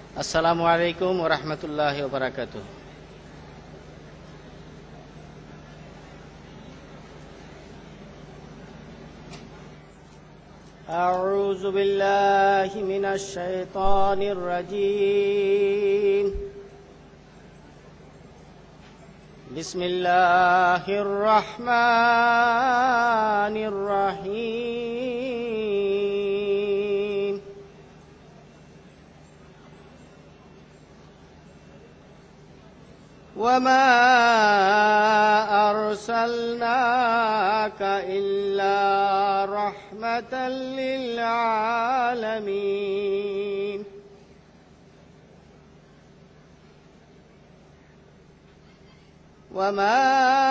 আসসালামু আলাইকুম ওয়া রাহমাতুল্লাহি ওয়া বারাকাতুহু। أعوذ بالله من الشيطان الرجيم. بسم الله الرحمن الرحيم. وما أرسلناك إلا رحمة للعالمين. وما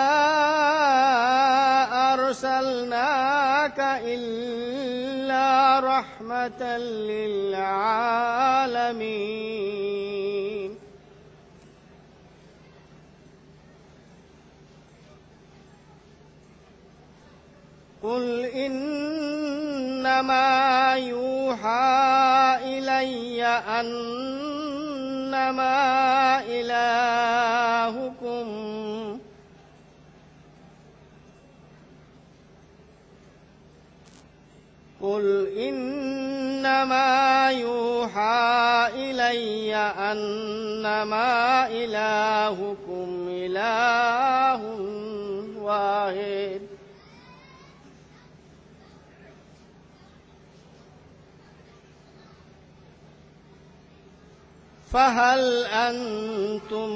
أرسلناك إلا رحمة للعالمين. قل إنما يوحى إلي أنما إلهكم قل إنما يوحى إلي أنما إلهكم إله واحد. فهل أنتم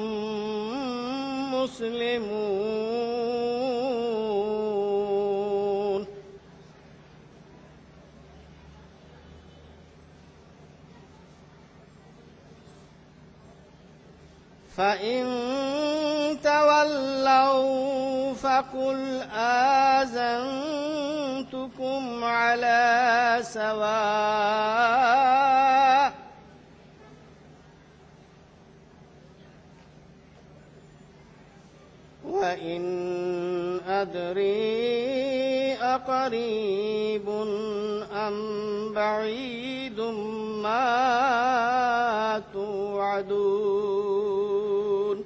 مسلمون؟ فإن تولوا فقل آذنتكم على سواء وإن أدري أقريب أم بعيد ما توعدون.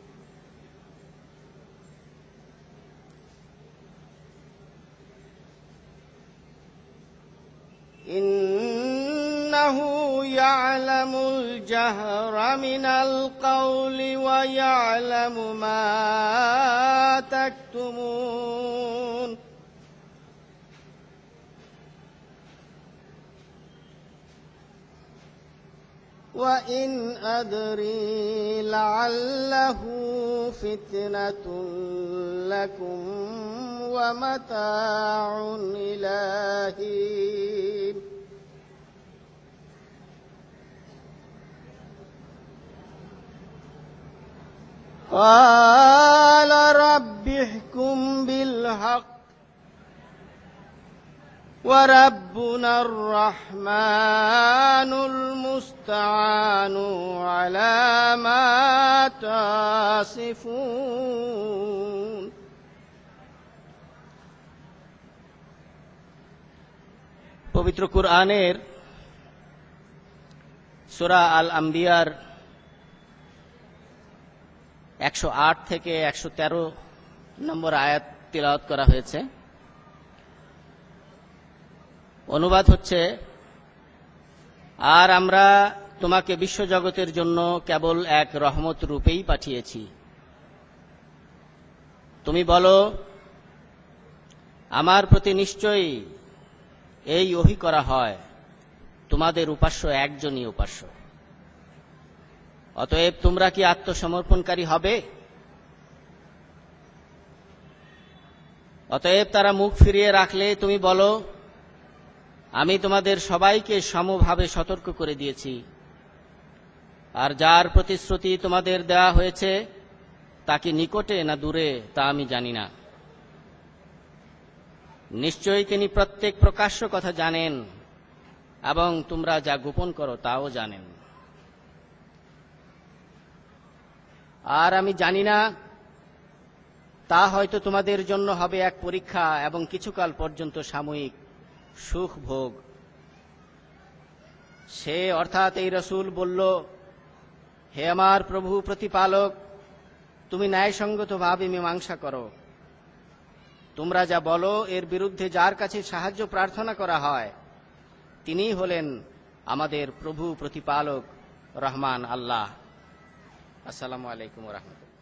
إنه يعلم الجهر من القول ويعلم ما تكتمون. وإن أدري لعله فتنة لكم ومتاع إلى حين. قال رب احكم بالحق وربنا الرحمن المستعان على ما تصفون. পবিত্র কুরআনের সূরা আল আম্বিয়ার 108 থেকে 113 নম্বর আয়াত তিলাওয়াত করা হয়েছে। অনুবাদ হচ্ছে, আর আমরা তোমাকে বিশ্বজগতের জন্য কেবল এক রহমত রূপেই পাঠিয়েছি। তুমি বলো, আমার প্রতি নিশ্চয়ই এই ওহী করা হয়, তোমাদের উপাস্য একজনই উপাস্য। অতএব তোমরা কি আত্মসমর্পণকারী হবে? অতএব তারা মুখ ফিরিয়ে রাখলে তুমি বলো, আমি তোমাদের সবাইকে সমভাবে সতর্ক করে দিয়েছি, আর যার প্রতিশ্রুতি তোমাদের দেওয়া হয়েছে তা কি নিকটে না দূরে তা আমি জানি না। নিশ্চয়ই তিনি প্রত্যেক প্রকাশ্য কথা জানেন এবং তোমরা যা গোপন করো তাও জানেন। আর আমি জানি না, তা হয়তো তোমাদের জন্য হবে এক পরীক্ষা এবং কিছুকাল পর্যন্ত সাময়িক সুখ ভোগ। সে অর্থাৎ এই রাসূল বলল, হে আমার প্রভু প্রতিপালক, তুমি ন্যায়সঙ্গতভাবে মীমাংসা করো। তোমরা যা বলো এর বিরুদ্ধে যার কাছে সাহায্য প্রার্থনা করা হয় তিনিই হলেন আমাদের প্রভু প্রতিপালক রহমান আল্লাহ। আসসালামু আলাইকুম ওয়া রাহমাতুল্লাহ।